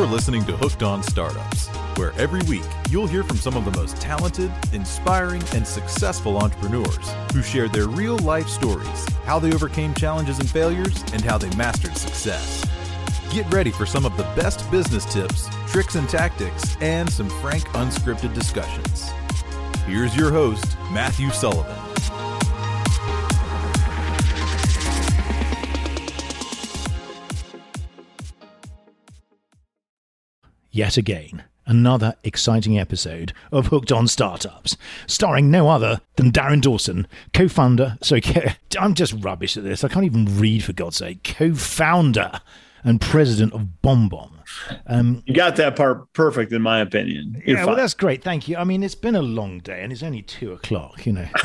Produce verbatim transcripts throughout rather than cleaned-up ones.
listening to Hooked on Startups, where every week you'll hear from some of the most talented, inspiring, and successful entrepreneurs who share their real-life stories, how they overcame challenges and failures, and how they mastered success. Get ready for some of the best business tips, tricks and tactics, and some frank, unscripted discussions. Here's your host, Matthew Sullivan. Yet again, another exciting episode of Hooked on Startups, starring no other than Darren Dawson, co-founder, sorry, co- I'm just rubbish at this, I can't even read for God's sake, co-founder and president of BombBomb. Um, you got that part perfect, in my opinion. You're yeah, fine. Well, that's great. Thank you. I mean, it's been a long day and it's only two o'clock, you know.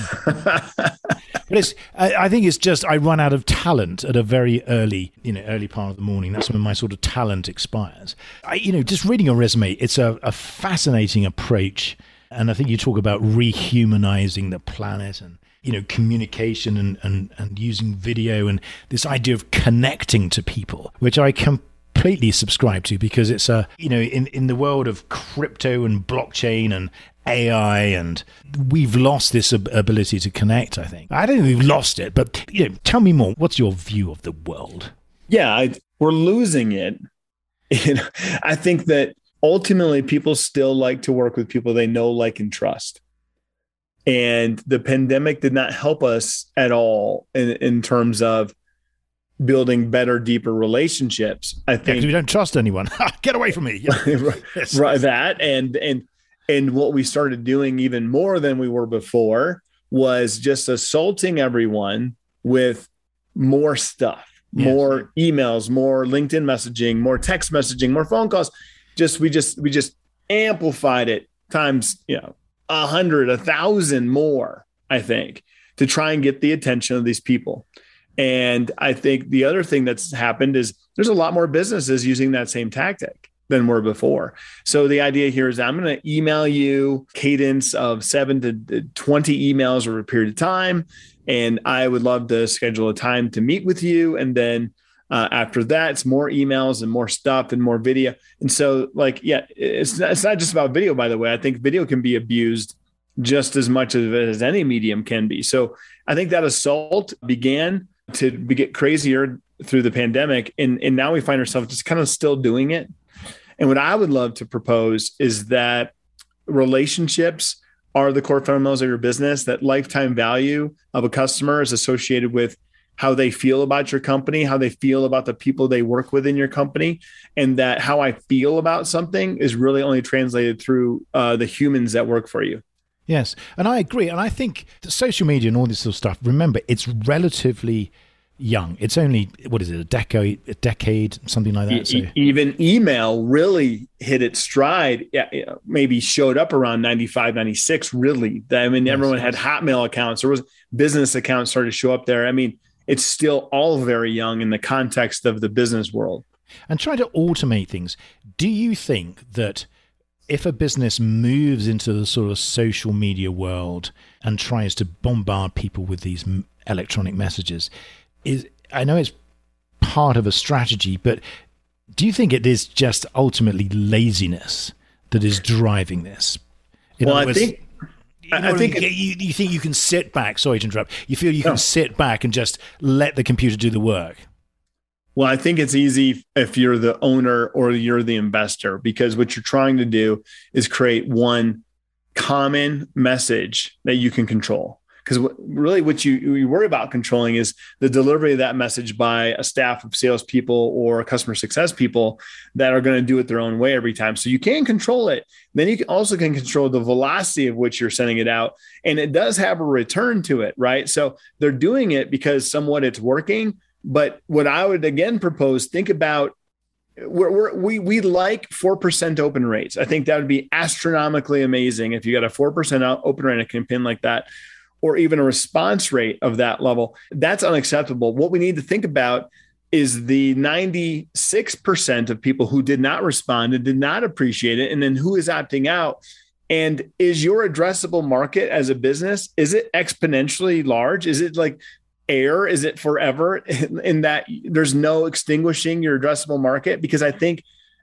But it's, I, I think it's just, I run out of talent at a very early, you know, early part of the morning. That's when my sort of talent expires. I, you know, just reading your resume, it's a, a fascinating approach. And I think you talk about rehumanizing the planet and, you know, communication and, and, and using video and this idea of connecting to people, which I completely subscribe to, because it's a, you know, in, in the world of crypto and blockchain and A I, and we've lost this ab- ability to connect, I think. I don't think we've lost it, but, you know, tell me more. What's your view of the world? Yeah, I, we're losing it. You know, I think that ultimately people still like to work with people they know, like, and trust. And the pandemic did not help us at all in, in terms of building better, deeper relationships. I think yeah, we don't trust anyone. Get away from me. Yeah. right, right, that and and and what we started doing even more than we were before was just assaulting everyone with more stuff, yes. more emails, more LinkedIn messaging, more text messaging, more phone calls. Just we just we just amplified it times, you know, a hundred, a thousand more, I think, to try and get the attention of these people. And I think the other thing that's happened is there's a lot more businesses using that same tactic than were before. So the idea here is I'm going to email you cadence of seven to twenty emails over a period of time. And I would love to schedule a time to meet with you. And then uh, after that, it's more emails and more stuff and more video. And so, like, yeah, it's not, it's not just about video, by the way. I think video can be abused just as much as, as any medium can be. So I think that assault began to get crazier through the pandemic. And, and now we find ourselves just kind of still doing it. And what I would love to propose is that relationships are the core fundamentals of your business, that lifetime value of a customer is associated with how they feel about your company, how they feel about the people they work with in your company, and that how I feel about something is really only translated through uh, the humans that work for you. Yes, and I agree. And I think the social media and all this sort of stuff, remember, it's relatively young. It's only, what is it, a decade, a decade, something like that. So. E- even email really hit its stride, yeah, maybe showed up around ninety-five, ninety-six, really. I mean, yes, everyone yes. had Hotmail accounts. There was business accounts started to show up there. I mean, it's still all very young in the context of the business world. And try to automate things. Do you think that if a business moves into the sort of social media world and tries to bombard people with these electronic messages, is I know it's part of a strategy, but do you think it is just ultimately laziness that is driving this? In well, I words, think you know, I think you, you, you think you can sit back. Sorry to interrupt. You feel you can no. sit back and just let the computer do the work. Well, I think it's easy if you're the owner or you're the investor, because what you're trying to do is create one common message that you can control. Because really what you, you worry about controlling is the delivery of that message by a staff of salespeople or customer success people that are going to do it their own way every time. So you can control it. Then you can also can control the velocity of which you're sending it out. And it does have a return to it, right? So they're doing it because somewhat it's working. But what I would again propose, think about, we're, we're, we we like four percent open rates. I think that would be astronomically amazing if you got a four percent open rate in a campaign like that, or even a response rate of that level. That's unacceptable. What we need to think about is the ninety-six percent of people who did not respond and did not appreciate it, and then who is opting out. And is your addressable market as a business, is it exponentially large? Is it like air? Is it forever in, in that there's no extinguishing your addressable market? Because I think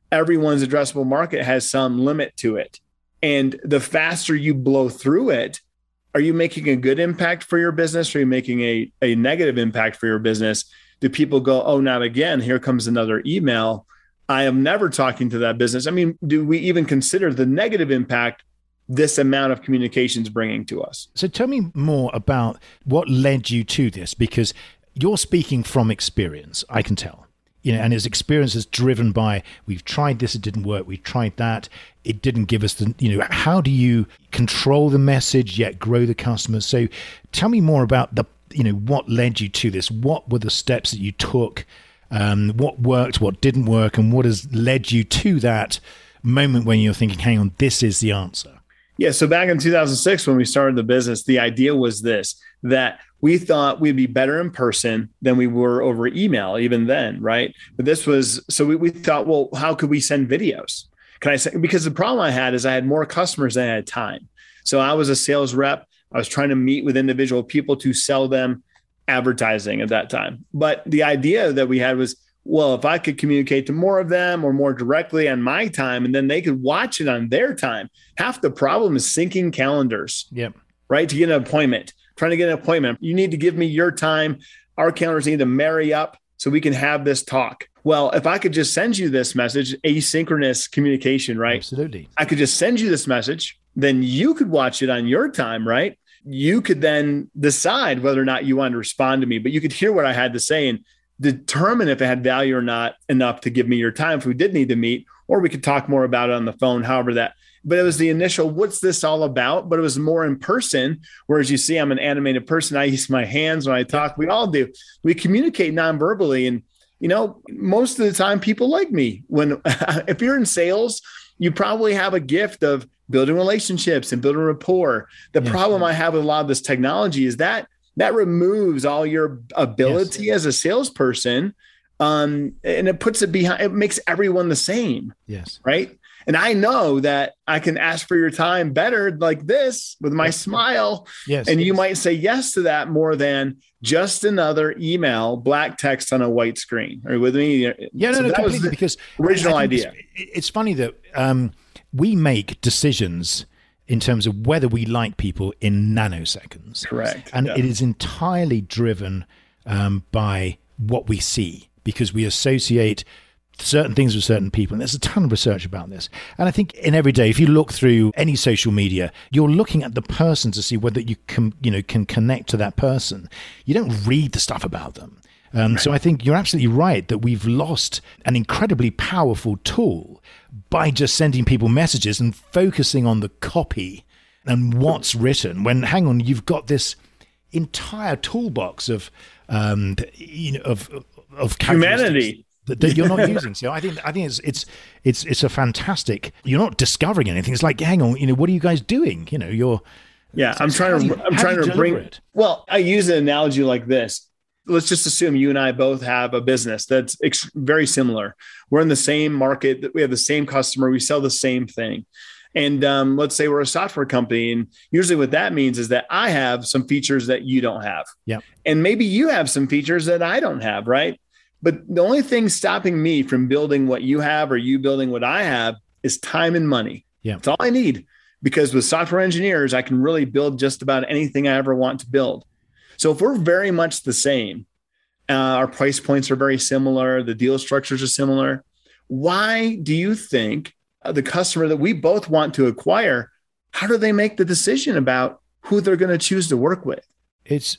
everyone's addressable market has some limit to it. And the faster you blow through it, are you making a good impact for your business? Or are you making a, a negative impact for your business? Do people go, oh, not again, here comes another email. I am never talking to that business. I mean, do we even consider the negative impact this amount of communication is bringing to us? So tell me more about what led you to this, because you're speaking from experience, I can tell. You know, and his experience is driven by, we've tried this, it didn't work. We've tried that, it didn't give us the, you know, how do you control the message yet grow the customers? So tell me more about the, you know, what led you to this? What were the steps that you took? Um, what worked, what didn't work, and what has led you to that moment when you're thinking, hang on, this is the answer? Yeah. So back in two thousand six, when we started the business, the idea was this, that we thought we'd be better in person than we were over email, even then, right? But this was, so we, we thought, well, how could we send videos? Can I say, because the problem I had is I had more customers than I had time. So I was a sales rep. I was trying to meet with individual people to sell them advertising at that time. But the idea that we had was, well, if I could communicate to more of them or more directly on my time, and then they could watch it on their time. Half the problem is syncing calendars, yep. right? To get an appointment. Trying to get an appointment. You need to give me your time. Our calendars need to marry up so we can have this talk. Well, if I could just send you this message, asynchronous communication, right? Absolutely. I could just send you this message, then you could watch it on your time, right? You could then decide whether or not you wanted to respond to me, but you could hear what I had to say and determine if it had value or not enough to give me your time if we did need to meet, or we could talk more about it on the phone, however that. But it was the initial, what's this all about? But it was more in person. Whereas you see, I'm an animated person. I use my hands when I talk. We all do. We communicate non-verbally. And, you know, most of the time people like me. When, if you're in sales, you probably have a gift of building relationships and building rapport. The yes. problem I have with a lot of this technology is that that removes all your ability yes. as a salesperson. Um, and it puts it behind, it makes everyone the same. Yes. Right. And I know that I can ask for your time better like this with my yes. smile. Yes. And yes. you might say yes to that more than just another email, black text on a white screen. Are you with me? Yeah, no, so no, that completely. was the because original idea. It's, it's funny that um, we make decisions in terms of whether we like people in nanoseconds. Correct. And yeah. it is entirely driven um, by what we see, because we associate certain things with certain people. And there's a ton of research about this. And I think in every day, if you look through any social media, you're looking at the person to see whether you can, you know, can connect to that person. You don't read the stuff about them. Um, right. So I think you're absolutely right that we've lost an incredibly powerful tool by just sending people messages and focusing on the copy and what's written, when, hang on, you've got this entire toolbox of, um, you know, of, of humanity that, that you're not using. So I think I think it's it's it's it's a fantastic. You're not discovering anything. It's like, hang on, you know, what are you guys doing? You know, you're. Yeah, I'm trying to. You, I'm trying to bring. It? Well, I use an analogy like this. Let's just assume you and I both have a business that's ex- very similar. We're in the same market. We have the same customer. We sell the same thing. And um, let's say we're a software company. And usually what that means is that I have some features that you don't have. Yeah. And maybe you have some features that I don't have, right? But the only thing stopping me from building what you have or you building what I have is time and money. Yeah. That's all I need. Because with software engineers, I can really build just about anything I ever want to build. So if we're very much the same, uh, our price points are very similar, the deal structures are similar, why do you think the customer that we both want to acquire, how do they make the decision about who they're going to choose to work with? It's,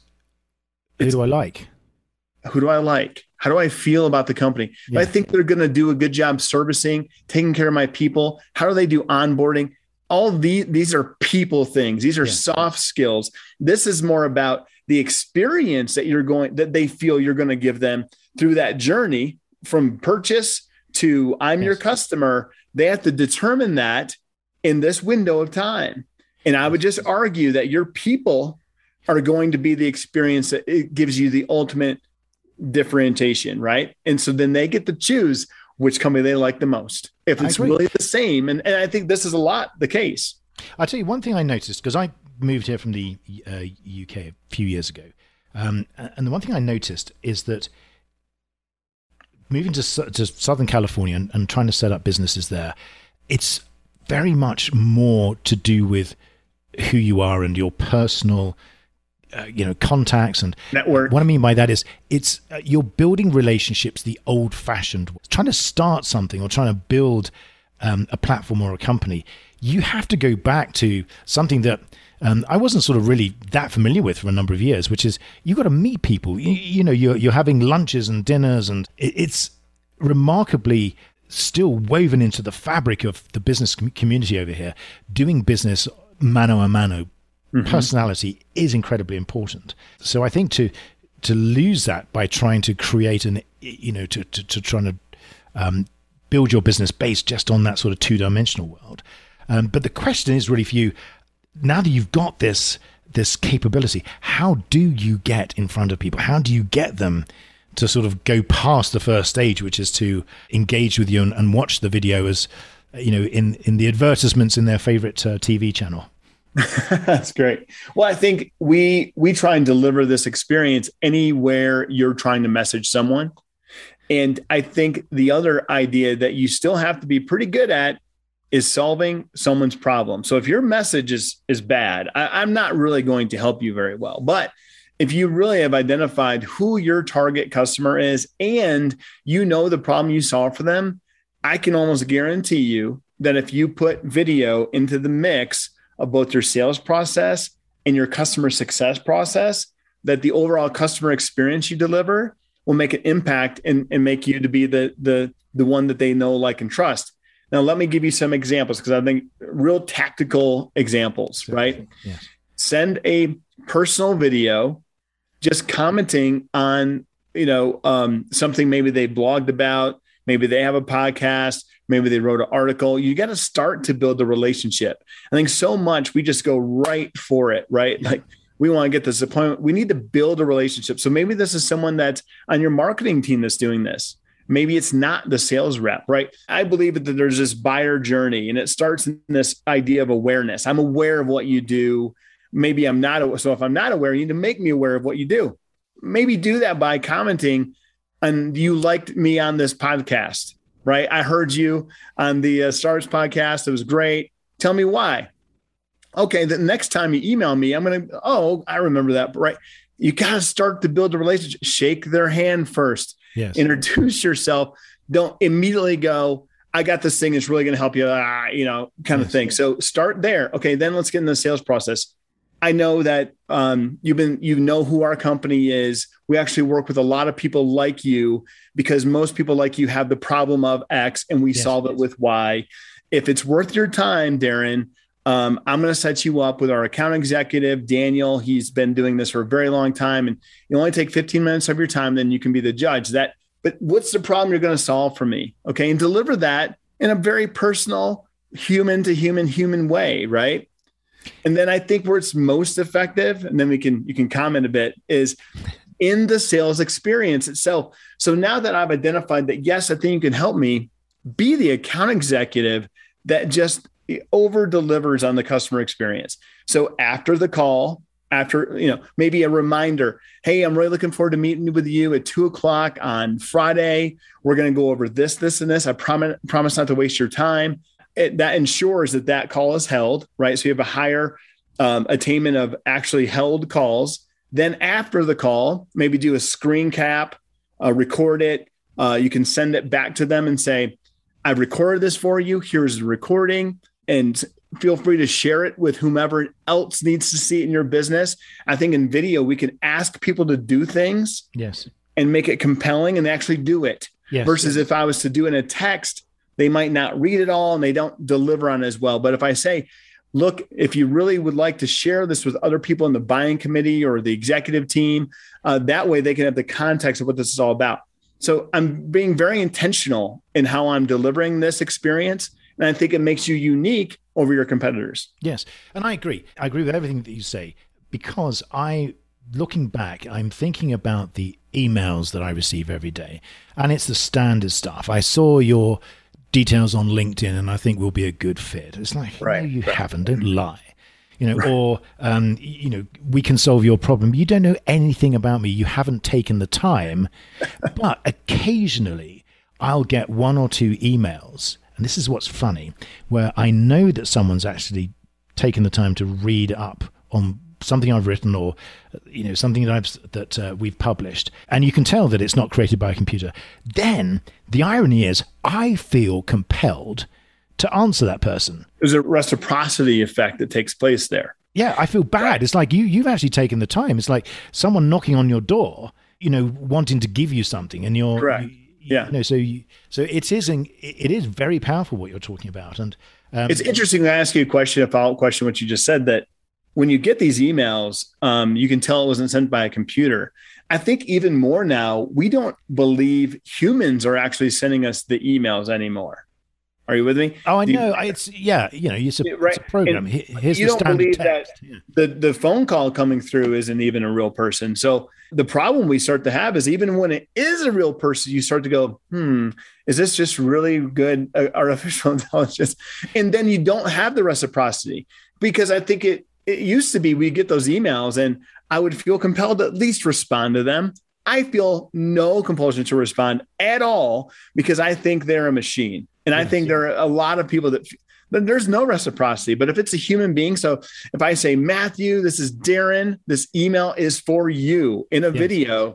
who it's, do I like? Who do I like? How do I feel about the company? Yeah. I think they're going to do a good job servicing, taking care of my people. How do they do onboarding? All these, these are people things. These are yeah. soft skills. This is more about the experience that you're going, that they feel you're going to give them through that journey from purchase to I'm yes. your customer. They have to determine that in this window of time. And I would just argue that your people are going to be the experience that it gives you the ultimate differentiation, right? And so then they get to choose which company they like the most, if it's really the same. And, and I think this is a lot the case. I'll tell you one thing I noticed, because I moved here from the uh, U K a few years ago. Um, and the one thing I noticed is that moving to, to Southern California and, and trying to set up businesses there, it's very much more to do with who you are and your personal, uh, you know, contacts and network. What I mean by that is it's uh, you're building relationships the old-fashioned way. Trying to start something or trying to build um, a platform or a company, you have to go back to something that um, I wasn't sort of really that familiar with for a number of years, which is you got to meet people. You, you know, you're you're having lunches and dinners, and it, it's remarkably still woven into the fabric of the business com- community over here. Doing business mano a mano, mm-hmm. personality is incredibly important. So I think to to lose that by trying to create an, you know, to to, to trying to um, build your business based just on that sort of two-dimensional world. Um, but the question is really for you, now that you've got this this capability, how do you get in front of people? How do you get them to sort of go past the first stage, which is to engage with you and, and watch the video as, you know, in, in the advertisements in their favorite uh, T V channel? That's great. Well, I think we we try and deliver this experience anywhere you're trying to message someone. And I think the other idea that you still have to be pretty good at is solving someone's problem. So if your message is is bad, I, I'm not really going to help you very well. But if you really have identified who your target customer is and you know the problem you solve for them, I can almost guarantee you that if you put video into the mix of both your sales process and your customer success process, that the overall customer experience you deliver will make an impact and, and make you to be the, the, the one that they know, like, and trust. Now, let me give you some examples because I think real tactical examples, right? Yes. Send a personal video just commenting on, you know, um, something maybe they blogged about, maybe they have a podcast, maybe they wrote an article. You got to start to build the relationship. I think so much we just go right for it, right? Like, we want to get this appointment. We need to build a relationship. So maybe this is someone that's on your marketing team that's doing this. Maybe it's not the sales rep, right? I believe that there's this buyer journey, and it starts in this idea of awareness. I'm aware of what you do. Maybe I'm not. So if I'm not aware, you need to make me aware of what you do. Maybe do that by commenting, and you liked me on this podcast, right? I heard you on the uh, Stars podcast. It was great. Tell me why. Okay, the next time you email me, I'm going to, oh, I remember that, right? You got to start to build a relationship. Shake their hand first. Yes. Introduce yourself. Don't immediately go, I got this thing that's really going to help you, ah, you know, kind yes. of thing. So start there. Okay, then let's get in the sales process. I know that um, you've been, you know who our company is. We actually work with a lot of people like you because most people like you have the problem of X and we yes, solve yes. it with Y. If it's worth your time, Darren, um, I'm going to set you up with our account executive, Daniel. He's been doing this for a very long time, and you only take fifteen minutes of your time. Then you can be the judge. That, but what's the problem you're going to solve for me? Okay. And deliver that in a very personal, human to human, human way. Right. And then I think where it's most effective, and then we can, you can comment a bit, is in the sales experience itself. So now that I've identified that, yes, I think you can help me, be the account executive that just over delivers on the customer experience. So after the call, after, you know, maybe a reminder, hey, I'm really looking forward to meeting with you at two o'clock on Friday. We're going to go over this, this, and this. I promise, promise not to waste your time. It, that ensures that that call is held, right? So you have a higher um, attainment of actually held calls. Then after the call, maybe do a screen cap, uh, record it. Uh, you can send it back to them and say, I've recorded this for you. Here's the recording. And feel free to share it with whomever else needs to see it in your business. I think in video, we can ask people to do things yes, and make it compelling and actually do it. Yes, versus yes. if I was to do it in a text, they might not read it all and they don't deliver on it as well. But if I say, look, if you really would like to share this with other people in the buying committee or the executive team, uh, that way they can have the context of what this is all about. So I'm being very intentional in how I'm delivering this experience. And I think it makes you unique over your competitors. Yes. And I agree. I agree with everything that you say, because I, looking back, I'm thinking about the emails that I receive every day, and it's the standard stuff. I saw your details on LinkedIn and I think we'll be a good fit. It's like, right. no, you right. haven't, don't lie. You know, right. or, um, you know, we can solve your problem. You don't know anything about me. You haven't taken the time, but occasionally I'll get one or two emails, and this is what's funny, where I know that someone's actually taken the time to read up on something I've written, or you know, something that I've that uh, we've published, and you can tell that it's not created by a computer. Then the irony is, I feel compelled to answer that person. There's a reciprocity effect that takes place there. Yeah, I feel bad. Right. It's like you you've actually taken the time. It's like someone knocking on your door, you know, wanting to give you something, and you're correct. You, yeah. You know, so you, so it is it is very powerful what you're talking about, and um, it's interesting to ask you a question, a follow-up question, what you just said, that when you get these emails, um, you can tell it wasn't sent by a computer. I think even more now, we don't believe humans are actually sending us the emails anymore. Are you with me? Oh, I Do know. you, it's yeah, you know, it's a, right. it's a program. And Here's you the don't standard believe text. that Yeah. the the phone call coming through isn't even a real person. So the problem we start to have is, even when it is a real person, you start to go, hmm, is this just really good uh, artificial intelligence? And then you don't have the reciprocity, because I think it it used to be we get those emails and I would feel compelled to at least respond to them. I feel no compulsion to respond at all, because I think they're a machine. And yes, I think yeah. there are a lot of people that, that there's no reciprocity. But if it's a human being, so if I say, Matthew, this is Darren, this email is for you in a yes. video.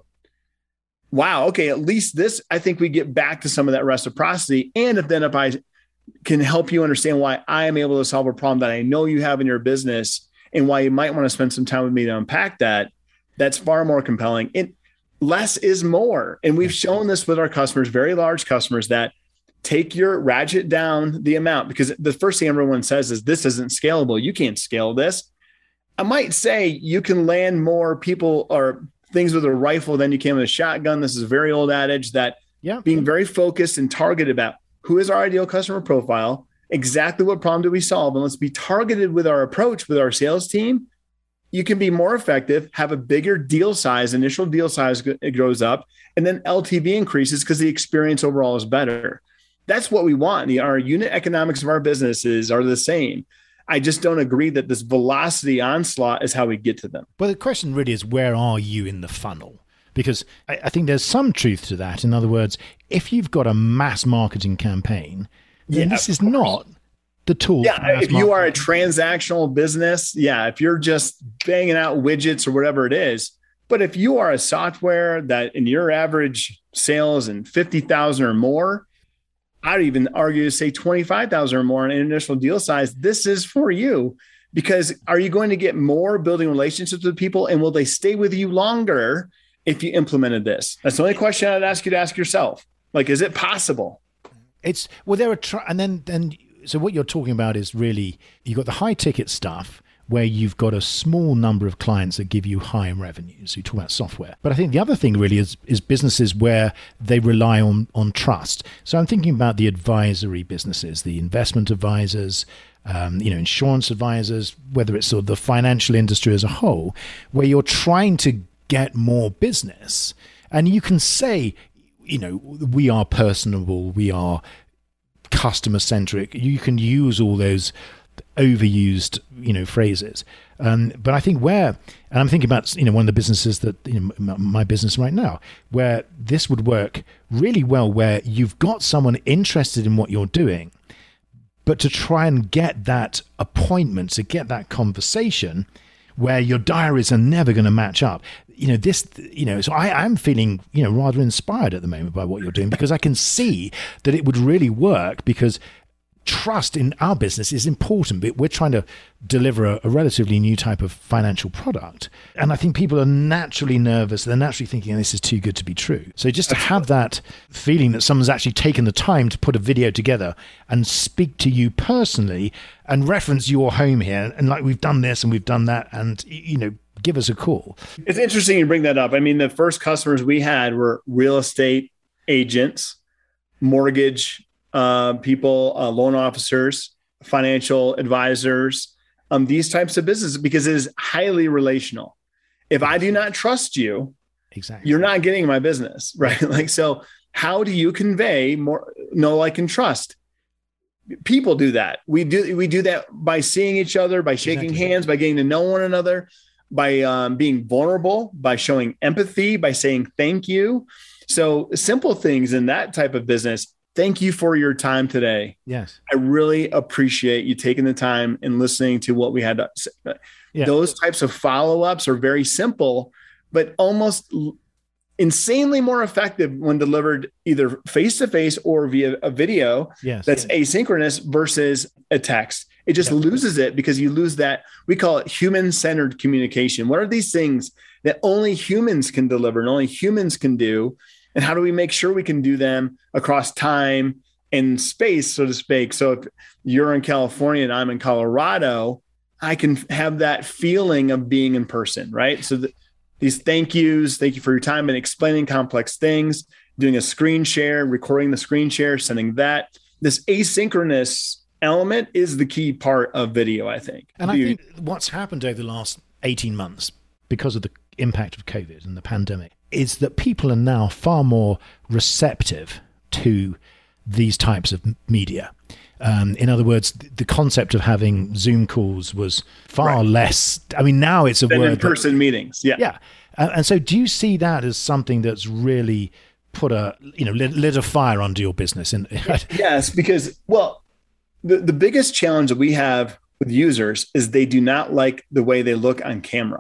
Wow. Okay. At least this, I think we get back to some of that reciprocity. And if then if I can help you understand why I am able to solve a problem that I know you have in your business, and why you might want to spend some time with me to unpack that, that's far more compelling. It, less is more. And we've shown this with our customers, very large customers, that take your ratchet down the amount, because the first thing everyone says is, this isn't scalable. You can't scale this. I might say you can land more people or things with a rifle than you can with a shotgun. This is a very old adage that yeah. being very focused and targeted about who is our ideal customer profile, exactly what problem do we solve, and let's be targeted with our approach with our sales team. You can be more effective, have a bigger deal size, initial deal size it grows up, and then L T V increases because the experience overall is better. That's what we want. The, our unit economics of our businesses are the same. I just don't agree that this velocity onslaught is how we get to them. Well, the question really is, where are you in the funnel? Because I, I think there's some truth to that. In other words, if you've got a mass marketing campaign, then yeah, this is not the tool. Yeah, if you are a transactional business, yeah, if you're just banging out widgets or whatever it is. But if you are a software that in your average sales and fifty thousand or more, I'd even argue to say twenty-five thousand or more in an initial deal size, this is for you. Because are you going to get more building relationships with people, and will they stay with you longer if you implemented this? That's the only question I'd ask you to ask yourself. Like, is it possible? It's well, there are, tr- and then, then, so what you're talking about is really, you've got the high ticket stuff where you've got a small number of clients that give you high revenues. You talk about software. But I think the other thing really is, is businesses where they rely on, on trust. So I'm thinking about the advisory businesses, the investment advisors, um, you know, insurance advisors, whether it's sort of the financial industry as a whole, where you're trying to get more business. And you can say, you know, we are personable, we are customer centric. You can use all those overused, you know, phrases. Um, but I think where, and I'm thinking about, you know, one of the businesses that, you know, my business right now, where this would work really well, where you've got someone interested in what you're doing, but to try and get that appointment, to get that conversation where your diaries are never going to match up. You know, this, you know, so I am feeling, you know, rather inspired at the moment by what you're doing, because I can see that it would really work, because trust in our business is important, but we're trying to deliver a, a relatively new type of financial product. And I think people are naturally nervous. They're naturally thinking, this is too good to be true. So just to have that feeling that someone's actually taken the time to put a video together and speak to you personally and reference your home here, and like, we've done this and we've done that, and, you know, give us a call. It's interesting you bring that up. I mean, the first customers we had were real estate agents, mortgage uh, people, uh, loan officers, financial advisors, um, these types of businesses, because it is highly relational. If I do not trust you, exactly, you're not getting my business, right? Like, so how do you convey more know, like, and trust? People do that. We do, we do that by seeing each other, by shaking exactly. hands, by getting to know one another, by um, being vulnerable, by showing empathy, by saying thank you. So simple things in that type of business. Thank you for your time today. Yes. I really appreciate you taking the time and listening to what we had to say. Yeah. Those types of follow-ups are very simple, but almost insanely more effective when delivered either face-to-face or via a video yes. that's asynchronous versus a text. It just yep. loses it because you lose that. We call it human-centered communication. What are these things that only humans can deliver and only humans can do? And how do we make sure we can do them across time and space, so to speak? So if you're in California and I'm in Colorado, I can have that feeling of being in person, right? So the, these thank yous, thank you for your time and explaining complex things, doing a screen share, recording the screen share, sending that. This asynchronous element is the key part of video, I think. And I think what's happened over the last eighteen months because of the impact of COVID and the pandemic is that people are now far more receptive to these types of media. Um, in other words, the concept of having Zoom calls was far right. less. I mean, now it's a than word in-person that, meetings. Yeah, yeah. Uh, and so, do you see that as something that's really put a you know lit, lit a fire under your business? And yes, because well, the the biggest challenge that we have with users is they do not like the way they look on camera.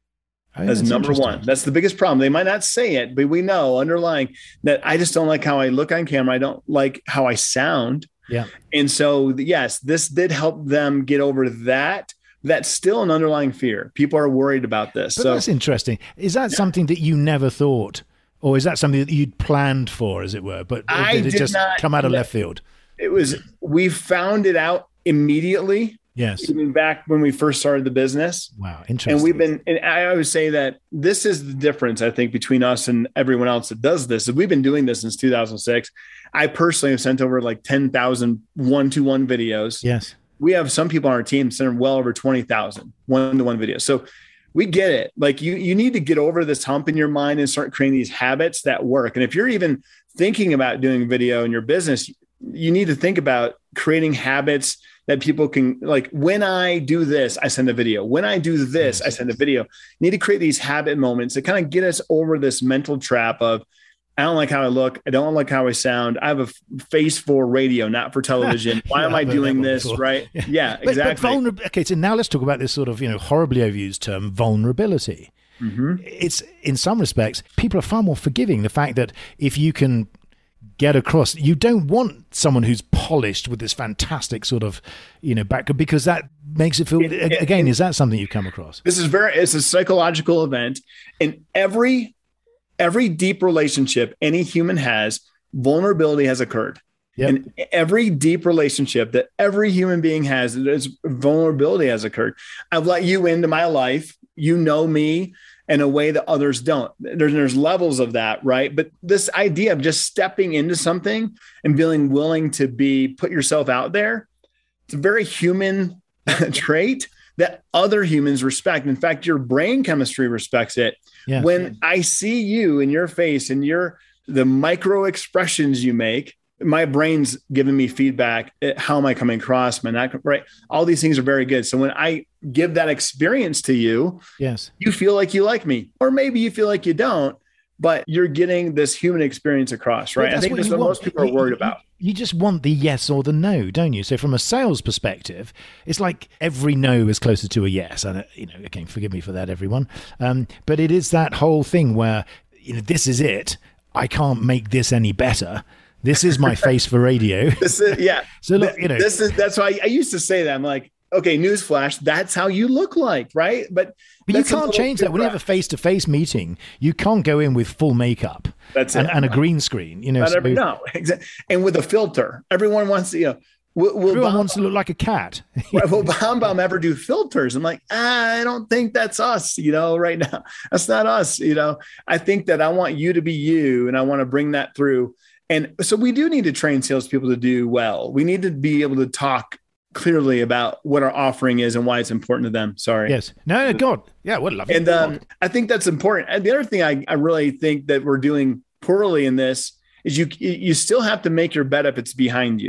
Oh, as number one. That's the biggest problem. They might not say it, but we know underlying that I just don't like how I look on camera. I don't like how I sound. Yeah. And so, yes, this did help them get over that. That's still an underlying fear. People are worried about this. But so that's interesting. Is that yeah. something that you never thought, or is that something that you'd planned for, as it were? But I did it did just not, come out of left field? It was, we found it out immediately. Yes. Even back when we first started the business. Wow. Interesting. And we've been, and I always say that this is the difference, I think, between us and everyone else that does this. We've been doing this since two thousand six. I personally have sent over like ten thousand one-to-one videos. Yes. We have some people on our team send well over twenty thousand one-to-one videos. So we get it. Like you, you need to get over this hump in your mind and start creating these habits that work. And if you're even thinking about doing video in your business, you need to think about creating habits that people can, like, when I do this, I send a video. When I do this, I send a video. You need to create these habit moments that kind of get us over this mental trap of, I don't like how I look. I don't like how I sound. I have a face for radio, not for television. Why yeah, am I doing this? Before. Right? Yeah, yeah but, exactly. But vulner- okay, so now let's talk about this sort of, you know, horribly overused term, vulnerability. Mm-hmm. It's, in some respects, people are far more forgiving. The fact that if you can get across, you don't want someone who's polished with this fantastic sort of, you know, background, because that makes it feel, it, it, again, it, is that something you've come across? This is very, it's a psychological event. And every, every deep relationship any human has, vulnerability has occurred. Yep. And every deep relationship that every human being has, there's vulnerability has occurred. I've let you into my life. You know me in a way that others don't. There's, there's levels of that, right? But this idea of just stepping into something and being willing to be, put yourself out there, it's a very human trait that other humans respect. In fact, your brain chemistry respects it. Yeah. When I see you in your face and your, the micro expressions you make, my brain's giving me feedback. How am I coming across? Am I not, right? All these things are very good. So when I give that experience to you, yes, you feel like you like me, or maybe you feel like you don't, but you're getting this human experience across, right? I think that's what, what most people are worried you, about. You just want the yes or the no, don't you? So from a sales perspective, it's like every no is closer to a yes. And, you know, again, forgive me for that, everyone. Um, but it is that whole thing where, you know, this is it. I can't make this any better. This is my face for radio. This is, yeah. So look, you know, this is, that's why I, I used to say that. I'm like, okay, newsflash, that's how you look like, right? But, but you can't change that. When you have a face-to-face meeting, you can't go in with full makeup that's and, it. and a green screen. You know, so, every, no, exactly. And with a filter, everyone wants to, you know, will, will everyone Bomb, wants to look like a cat. Will BombBomb ever do filters? I'm like, ah, I don't think that's us, you know, right now. That's not us, you know. I think that I want you to be you, and I want to bring that through. And so we do need to train salespeople to do well. We need to be able to talk clearly about what our offering is and why it's important to them. Sorry. Yes. No, no, God. Yeah, would love it. And um, I think that's important. And the other thing I, I really think that we're doing poorly in this is you you still have to make your bed if it's behind you,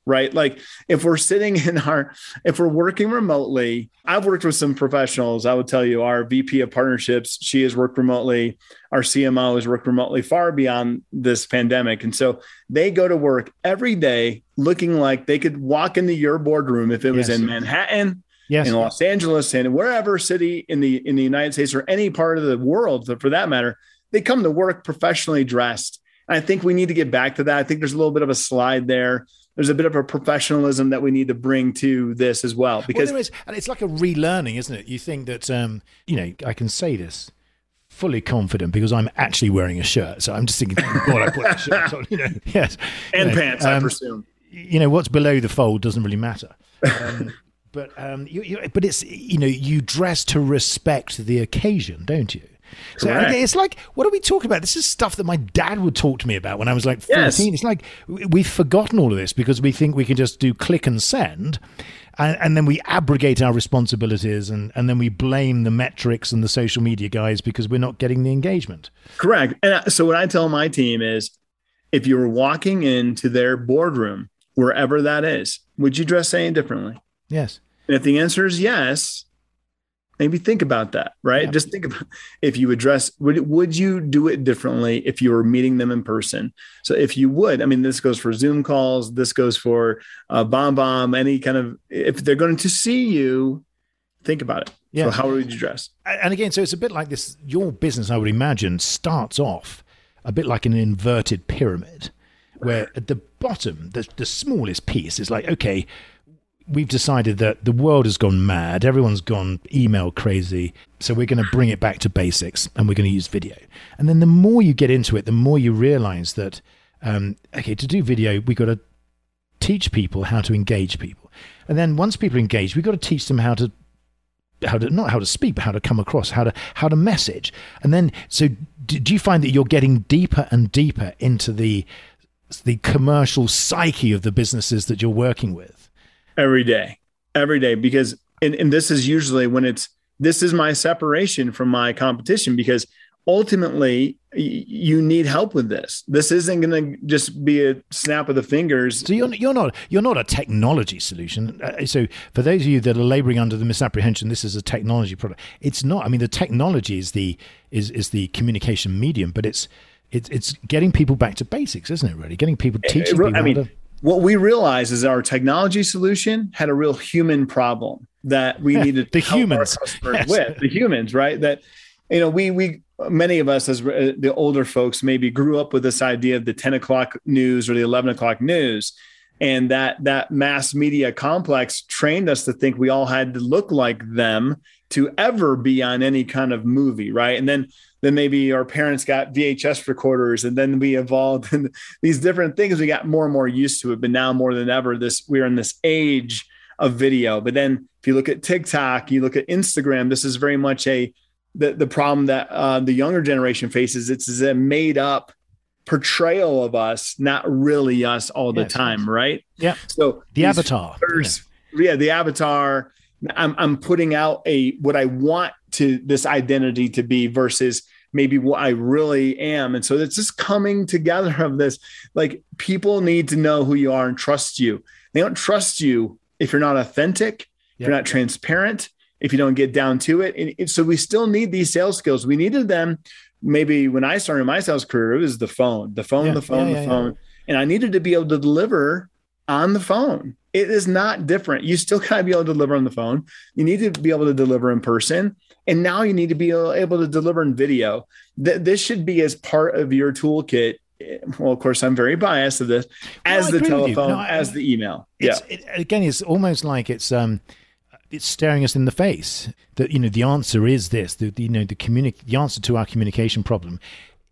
right? Like if we're sitting in our, if we're working remotely, I've worked with some professionals. I would tell you our V P of partnerships, she has worked remotely. Our C M O has worked remotely far beyond this pandemic. And so they go to work every day looking like they could walk into your boardroom if it was yes. in Manhattan, yes. in Los Angeles, and wherever city in the, in the United States or any part of the world for that matter, they come to work professionally dressed. And I think we need to get back to that. I think there's a little bit of a slide there. There's a bit of a professionalism that we need to bring to this as well. Because well, there is, and it's like a relearning, isn't it? You think that, um, you know, I can say this fully confident because I'm actually wearing a shirt. So I'm just thinking, oh God, I put a shirt on, you know, yes. And you know, pants, um, I presume. You know, what's below the fold doesn't really matter. Um, but, um, you, you, but it's, you know, you dress to respect the occasion, don't you? So it's like, what are we talking about? This is stuff that my dad would talk to me about when I was like fourteen. Yes. It's like we've forgotten all of this because we think we can just do click and send, and, and then we abrogate our responsibilities, and, and then we blame the metrics and the social media guys because we're not getting the engagement. Correct. And so what I tell my team is, if you were walking into their boardroom, wherever that is, would you dress any differently? Yes. And if the answer is yes, maybe think about that, right? Yeah. Just think about if you address, would, would you do it differently if you were meeting them in person? So if you would, I mean, this goes for Zoom calls, this goes for uh, BombBomb, any kind of, if they're going to see you, think about it. Yeah. So how would you dress? And again, so it's a bit like this, your business, I would imagine, starts off a bit like an inverted pyramid, where at the bottom, the, the smallest piece is like, okay, we've decided that the world has gone mad. Everyone's gone email crazy. So we're going to bring it back to basics and we're going to use video. And then the more you get into it, the more you realize that, um, okay, to do video, we got to teach people how to engage people. And then once people are engaged, we've got to teach them how to, how to, not how to speak, but how to come across, how to, how to message. And then, so do, do you find that you're getting deeper and deeper into the, the commercial psyche of the businesses that you're working with? Every day, every day, because, and, and this is usually when it's, this is my separation from my competition, because ultimately y- you need help with this. This isn't going to just be a snap of the fingers. So you're, you're not, you're not a technology solution. Uh, so for those of you that are laboring under the misapprehension, this is a technology product. It's not. I mean, the technology is the, is, is the communication medium, but it's, it's, it's getting people back to basics, isn't it? Really getting people, teaching people I mean, how to, what we realized is our technology solution had a real human problem that we needed the to help humans our customers yes. with. The humans, right? That, you know, we, we, many of us as the older folks maybe grew up with this idea of the ten o'clock news or the eleven o'clock news. And that, that mass media complex trained us to think we all had to look like them to ever be on any kind of movie. Right. And then Then maybe our parents got V H S recorders, and then we evolved in these different things. We got more and more used to it, but now more than ever, this we're in this age of video. But then if you look at TikTok, you look at Instagram, this is very much a the, the problem that uh, the younger generation faces. It's a made up portrayal of us, not really us all the yes, time, yes. right? Yeah. So the avatar. First, yeah. yeah, the avatar. I'm I'm putting out a what I want to this identity to be versus maybe what I really am. And so it's just coming together of this, like people need to know who you are and trust you. They don't trust you if you're not authentic, yep. if you're not transparent, if you don't get down to it. And, and so we still need these sales skills. We needed them. Maybe when I started my sales career, it was the phone, the phone, yeah, the phone, yeah, the yeah, phone. Yeah. And I needed to be able to deliver on the phone. It is not different. You still got to be able to deliver on the phone. You need to be able to deliver in person. And now you need to be able to deliver in video. Th- this should be as part of your toolkit. Well, of course, I'm very biased of this, as no, the telephone, no, as the email. Yeah. It, again, it's almost like it's um, it's staring us in the face. That you know, the answer is this. The, the you know the communi- The answer to our communication problem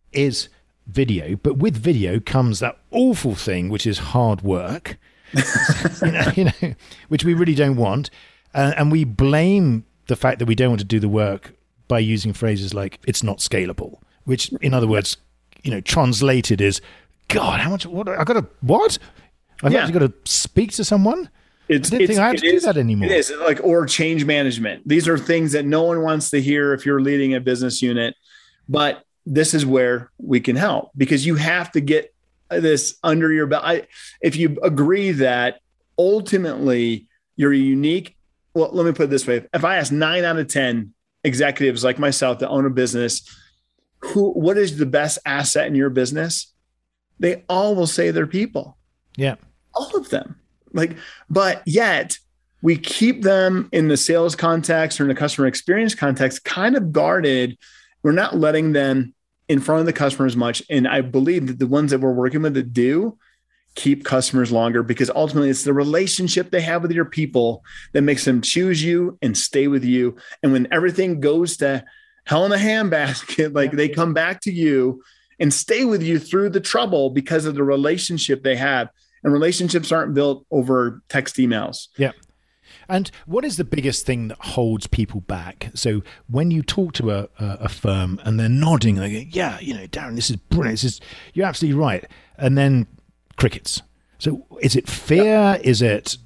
is video. But with video comes that awful thing, which is hard work. you, know, you know, which we really don't want, uh, and we blame the fact that we don't want to do the work by using phrases like "it's not scalable," which, in other words, you know, translated is, "God, how much? What I got to what? I've yeah. actually got to speak to someone." It's, I didn't it's, think I had to is, do that anymore. It is like or change management. These are things that no one wants to hear if you're leading a business unit, but this is where we can help because you have to get this under your belt. I, if you agree that ultimately you're unique. Well, let me put it this way. If I ask nine out of ten executives like myself that own a business, who, what is the best asset in your business? They all will say their people. Yeah. All of them. Like, but yet we keep them in the sales context or in the customer experience context, kind of guarded. We're not letting them in front of the customer as much. And I believe that the ones that we're working with that do keep customers longer, because ultimately it's the relationship they have with your people that makes them choose you and stay with you. And when everything goes to hell in a handbasket, like they come back to you and stay with you through the trouble because of the relationship they have. And relationships aren't built over text emails. Yeah. And what is the biggest thing that holds people back? So when you talk to a, a, a firm and they're nodding, they go, yeah, you know, Darren, this is brilliant. This is, you're absolutely right. And then crickets. So is it fear? Yeah. Is it,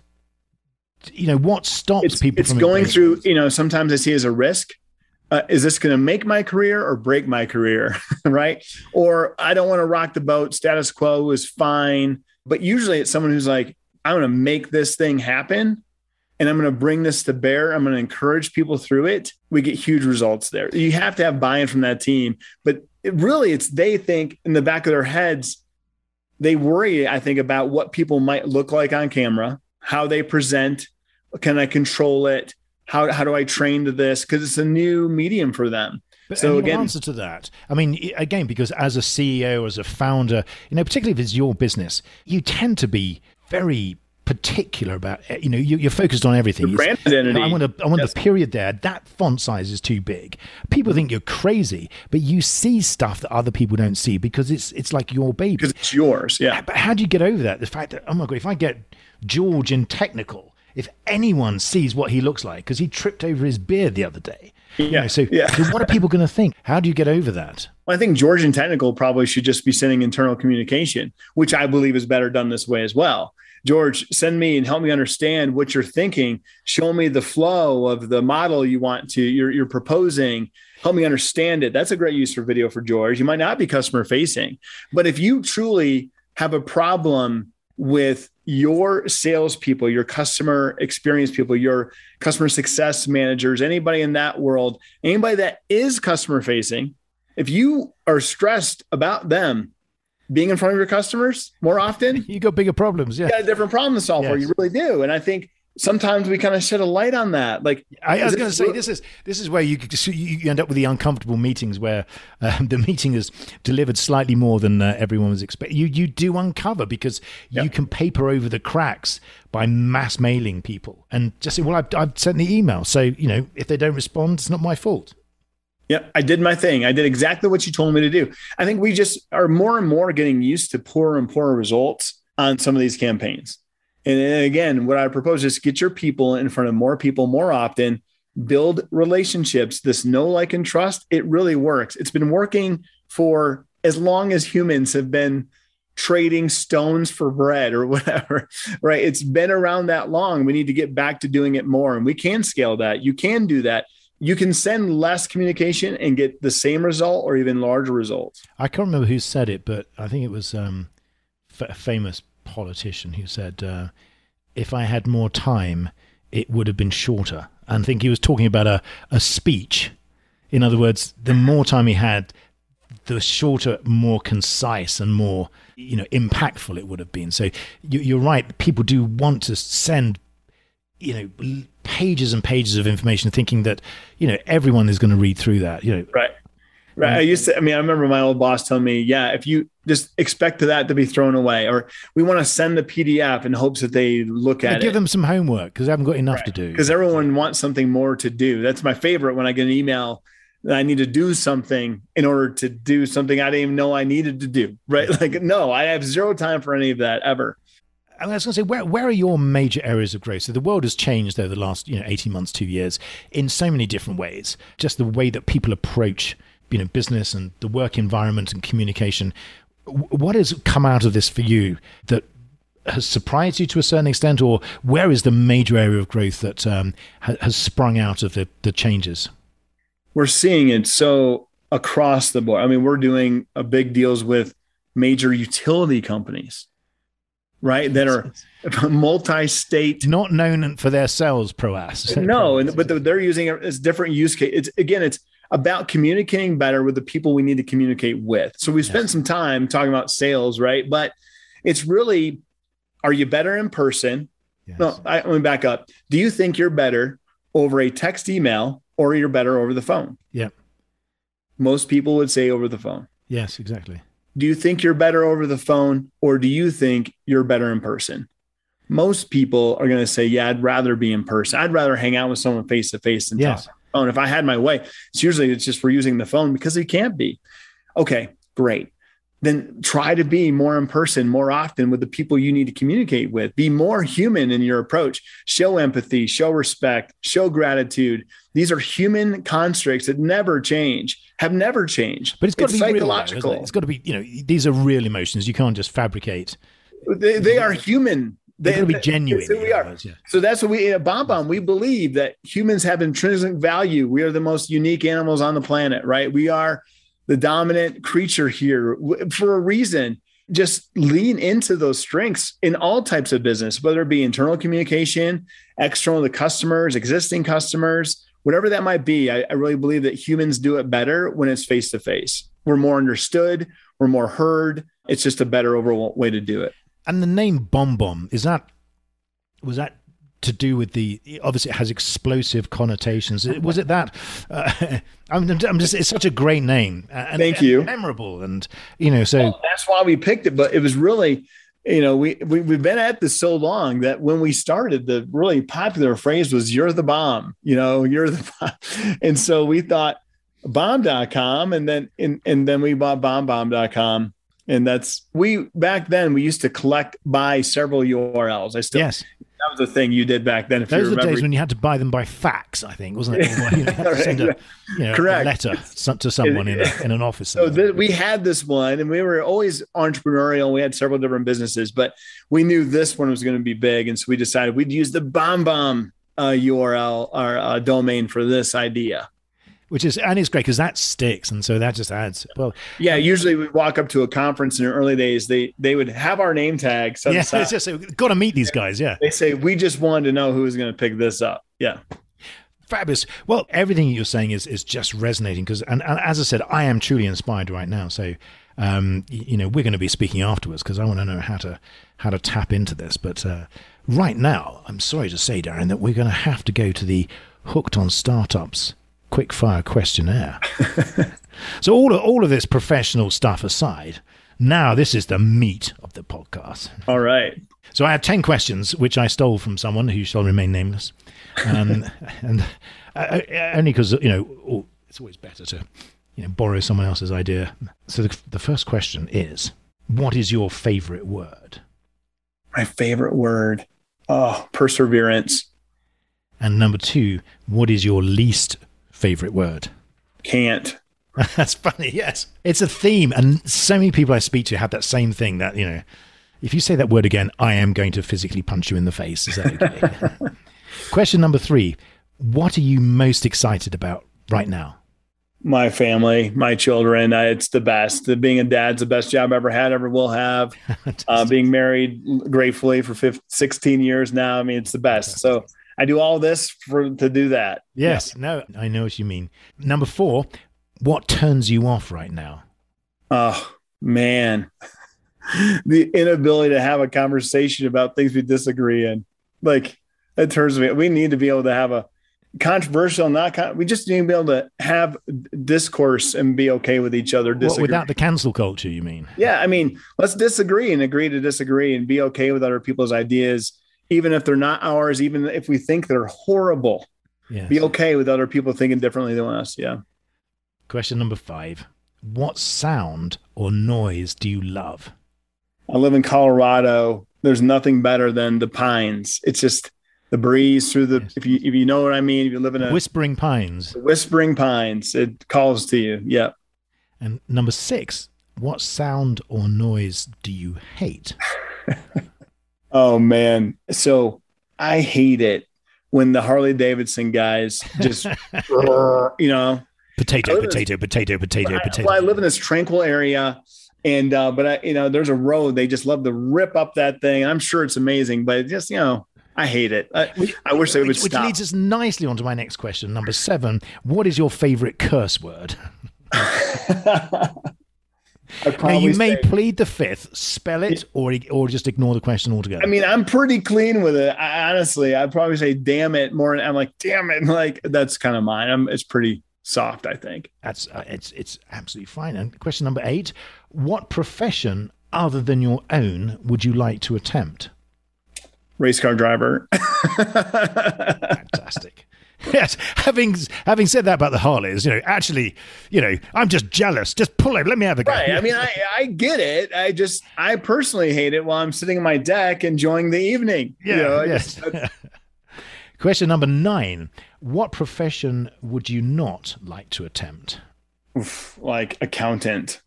you know, what stops it's, people it's from going through, you know, sometimes I see it as a risk. Uh, is this going to make my career or break my career? Right. Or I don't want to rock the boat. Status quo is fine. But usually it's someone who's like, I'm going to make this thing happen and I'm going to bring this to bear. I'm going to encourage people through it. We get huge results there. You have to have buy-in from that team, but it really it's, they think in the back of their heads, they worry, I think, about what people might look like on camera, how they present. Can I control it? How, how do I train to this? Because it's a new medium for them. But so your again, answer to that, I mean, again, because as a C E O, as a founder, you know, particularly if it's your business, you tend to be very particular about, you know, you, you're focused on everything. The brand identity. You know, I want, a, I want yes. the period there. That font size is too big. People think you're crazy, but you see stuff that other people don't see because it's it's like your baby. Because it's yours. Yeah. But how do you get over that? The fact that, oh my God, if I get George in technical, if anyone sees what he looks like, because he tripped over his beard the other day. Yeah. You know, so, yeah. so what are people going to think? How do you get over that? Well, I think George in technical probably should just be sending internal communication, which I believe is better done this way as well. George, send me and help me understand what you're thinking. Show me the flow of the model you want to, you're, you're proposing. Help me understand it. That's a great use for video for George. You might not be customer facing, but if you truly have a problem with your salespeople, your customer experience people, your customer success managers, anybody in that world, anybody that is customer facing, if you are stressed about them being in front of your customers more often, you got bigger problems. Yeah, you got a different problem to solve for. Yes. You really do. And I think sometimes we kind of shed a light on that. Like I, I was going to say, this is this is where you you end up with the uncomfortable meetings where um, the meeting is delivered slightly more than uh, everyone was expecting. You you do uncover because yep. you can paper over the cracks by mass mailing people and just say, well, I've, I've sent the email, so you know if they don't respond, it's not my fault. Yeah, I did my thing. I did exactly what you told me to do. I think we just are more and more getting used to poorer and poorer results on some of these campaigns. And again, what I propose is get your people in front of more people more often, build relationships. This know, like, and trust, it really works. It's been working for as long as humans have been trading stones for bread or whatever, right? It's been around that long. We need to get back to doing it more. And we can scale that. You can do that. You can send less communication and get the same result or even larger results. I can't remember who said it, but I think it was um, a famous politician who said, uh, if I had more time, it would have been shorter. And I think he was talking about a, a speech. In other words, the more time he had, the shorter, more concise and more, you know, impactful it would have been. So you, you're right. People do want to send, you know, pages and pages of information thinking that, you know, everyone is going to read through that, you know. Right. Right. I used to, I mean, I remember my old boss telling me, yeah, if you just expect that to be thrown away, or we want to send the P D F in hopes that they look at yeah, it. Give them some homework because they haven't got enough right. to do. Because everyone wants something more to do. That's my favorite when I get an email that I need to do something in order to do something I didn't even know I needed to do. Right. Like, no, I have zero time for any of that ever. I was going to say, where where are your major areas of growth? So the world has changed over the last, you know, eighteen months, two years in so many different ways. Just the way that people approach, you know, business and the work environment and communication. What has come out of this for you that has surprised you to a certain extent, or where is the major area of growth that um, ha- has sprung out of the, the changes? We're seeing it so across the board. I mean, we're doing a big deals with major utility companies. right? That are multi-state, not known for their sales prowess. No, and but they're using it as different use case. It's again, it's about communicating better with the people we need to communicate with. So we spent yes. some time talking about sales, right? But it's really, are you better in person? Yes. No, I, let me back up. Do you think you're better over a text email or you're better over the phone? Yeah. Most people would say over the phone. Yes, exactly. Do you think you're better over the phone or do you think you're better in person? Most people are going to say, yeah, I'd rather be in person. I'd rather hang out with someone face to face than yes. talk on the phone. If I had my way, it's usually it's just we're using the phone because it can't be. Okay, great. Then try to be more in person more often with the people you need to communicate with. Be more human in your approach. Show empathy, show respect, show gratitude. These are human constructs that never change, have never changed. But it's got it's to be psychological. Real, it? It's got to be, you know, these are real emotions. You can't just fabricate. They, they are human. They've got to be genuine. So, we are. Words, yeah. so that's what we at BombBomb, we believe that humans have intrinsic value. We are the most unique animals on the planet, right? We are the dominant creature here for a reason. Just lean into those strengths in all types of business, whether it be internal communication, external to customers, existing customers, whatever that might be. I, I really believe that humans do it better when it's face-to-face. We're more understood. We're more heard. It's just a better overall way to do it. And the name BombBomb, is that, was that to do with the, obviously it has explosive connotations. Was it that? Uh, I'm, I'm just, it's such a great name. And, Thank and you. Memorable. And, you know, so. Well, that's why we picked it. But it was really, you know, we, we, we've been at this so long that when we started, the really popular phrase was, you're the bomb, you know, you're the bomb. And so we thought bomb dot com and then, and, and then we bought bomb bomb dot com. And that's, we, back then we used to collect by several U R Ls. I still, yes. That was the thing you did back then. If Those you were the remember. days when you had to buy them by fax, I think, wasn't it? You, know, you had to send a, you know, a letter to someone in, a, in an office. So th- we had this one, and we were always entrepreneurial. We had several different businesses, but we knew this one was going to be big, and so we decided we'd use the BombBomb uh, U R L or uh, domain for this idea. Which is, and it's great because that sticks. And so that just adds, well. Yeah, usually we walk up to a conference in the early days, they they would have our name tag. Yeah, it's just, got to meet these guys, yeah. They say, we just wanted to know who was going to pick this up. Yeah. Fabulous. Well, everything you're saying is is just resonating because, and, and as I said, I am truly inspired right now. So, um, you, you know, we're going to be speaking afterwards because I want to know how to, how to tap into this. But uh, right now, I'm sorry to say, Darren, that we're going to have to go to the Hooked on Startups quick fire questionnaire. So all of, all of this professional stuff aside, now this is the meat of the podcast. All right. So I have ten questions, which I stole from someone who shall remain nameless. Um, and uh, only because, you know, it's always better to, you know, borrow someone else's idea. So the, the first question is, what is your favorite word? My favorite word? Oh, perseverance. And number two, what is your least favorite word? Can't. That's funny. Yes, it's a theme, and so many people I speak to have that same thing. That, you know, if you say that word again, I am going to physically punch you in the face. Is that okay? Question number three: what are you most excited about right now? My family, my children. Uh, it's the best. The, being a dad's the best job I ever had, ever will have. uh, being married gratefully for fifteen, sixteen years now. I mean, it's the best. So I do all this for to do that. Yes. Yeah. No, I know what you mean. Number four, what turns you off right now? Oh, man. The inability to have a conversation about things we disagree in. Like, it turns me. We need to be able to have a controversial, not con- we just need to be able to have discourse and be okay with each other. What, without the cancel culture, you mean? Yeah. I mean, let's disagree and agree to disagree and be okay with other people's ideas. Even if they're not ours, even if we think they're horrible, yes. Be okay with other people thinking differently than us. Yeah. Question number five. What sound or noise do you love? I live in Colorado. There's nothing better than the pines. It's just the breeze through the, yes. if you, if you know what I mean, if you live in a whispering pines, whispering pines, it calls to you. Yeah. And number six, what sound or noise do you hate? Oh, man. So I hate it when the Harley Davidson guys just, you know. Potato, potato, in, potato, potato, I, potato. Well, I live in this tranquil area And, uh, but I, you know, there's a road, they just love to rip up that thing. I'm sure it's amazing, but it just, you know, I hate it. I, which, I wish they would which, stop. Which leads us nicely onto my next question. Number seven, what is your favorite curse word? Now, you may say, plead the fifth, spell it, or or just ignore the question altogether. I mean, I'm pretty clean with it. I, honestly, I'd probably say "damn it" more. I'm like, "Damn it!" Like that's kind of mine. I'm, it's pretty soft, I think. That's uh, it's it's absolutely fine. And question number eight: what profession other than your own would you like to attempt? Race car driver. Fantastic. Yes, having having said that about the Harleys, you know, actually, you know, I'm just jealous. Just pull it. Let me have a go. Right. I mean, I, I get it. I just, I personally hate it while I'm sitting on my deck enjoying the evening. Yeah. You know, yes. just, Question number nine. What profession would you not like to attempt? Oof, like accountant.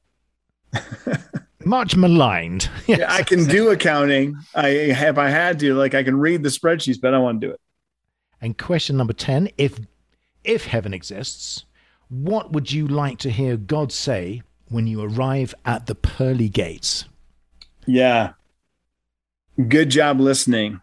Much maligned. Yes. Yeah, I can do accounting. I if I had to, like I can read the spreadsheets, but I don't want to do it. And question number ten, if if heaven exists, what would you like to hear God say when you arrive at the pearly gates? Yeah. Good job listening.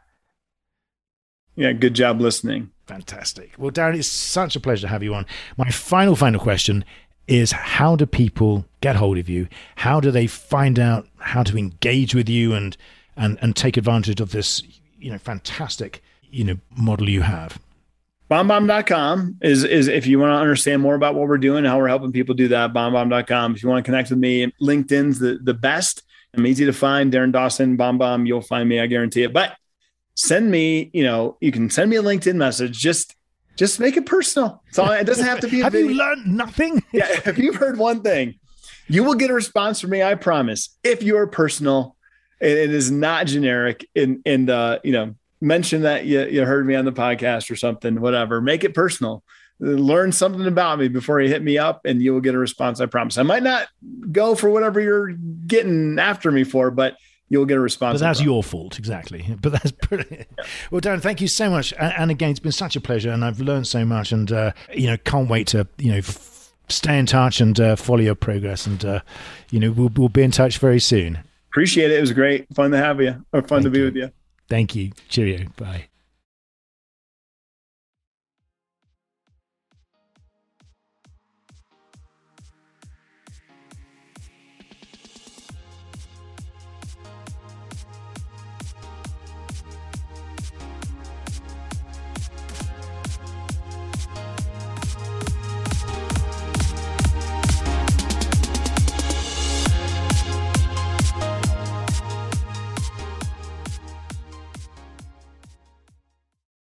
Yeah, good job listening. Fantastic. Well, Darren, it's such a pleasure to have you on. My final, final question is, how do people get hold of you? How do they find out how to engage with you and and, and take advantage of this, you know, fantastic you know, model you have? BombBomb dot com is, is if you want to understand more about what we're doing, how we're helping people do that, BombBomb dot com. If you want to connect with me, LinkedIn's the, the best. I'm easy to find. Darren Dawson, BombBomb, you'll find me. I guarantee it. But send me, you know, you can send me a LinkedIn message. Just, just make it personal. So it doesn't have to be a Have video. you learned nothing? Yeah. If you've heard one thing, you will get a response from me. I promise. If you're personal, it, it is not generic and, and, uh, you know, mention that you, you heard me on the podcast or something, whatever, make it personal, learn something about me before you hit me up and you will get a response. I promise. I might not go for whatever you're getting after me for, but you'll get a response. But that's your fault. Exactly. But that's brilliant. Well, Darren, thank you so much. And, and again, it's been such a pleasure and I've learned so much and, uh, you know, can't wait to, you know, f- stay in touch and uh, follow your progress. And, uh, you know, we'll, we'll be in touch very soon. Appreciate it. It was great. Fun to have you or fun thank to be you. with you. Thank you. Cheerio. Bye.